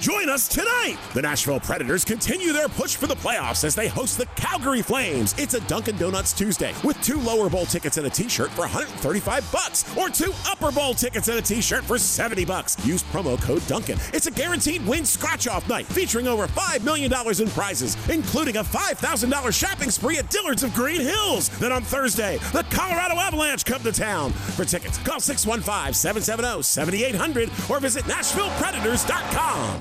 Join us tonight. The Nashville Predators continue their push for the playoffs as they host the Calgary Flames. It's a Dunkin' Donuts Tuesday with 2 lower bowl tickets and a t-shirt for $135 or 2 upper bowl tickets and a t-shirt for $70. Use promo code Duncan. It's a guaranteed win scratch-off night featuring over $5 million in prizes, including a $5,000 shopping spree at Dillard's of Green Hills. Then on Thursday, the Colorado Avalanche come to town. For tickets, call 615-770-7800 or visit NashvillePredators.com.